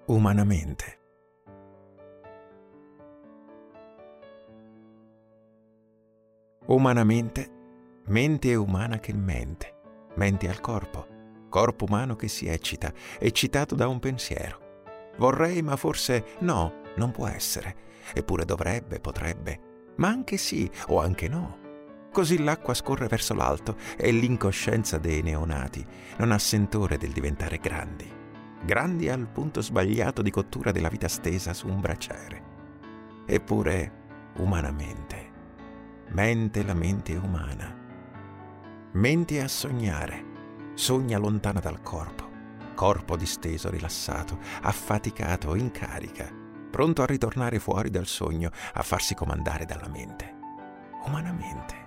umanamente. Umanamente, mente umana che mente, mente al corpo umano che si eccita, eccitato da un pensiero. Vorrei, ma forse no, non può essere, eppure dovrebbe, potrebbe, ma anche sì o anche no. Così l'acqua scorre verso l'alto e l'incoscienza dei neonati non ha sentore del diventare grandi, grandi al punto sbagliato di cottura della vita stesa su un braciere. Eppure, umanamente, mente la mente umana, mente a sognare, sogna lontana dal corpo disteso, rilassato, affaticato, in carica, pronto a ritornare fuori dal sogno, a farsi comandare dalla mente, umanamente.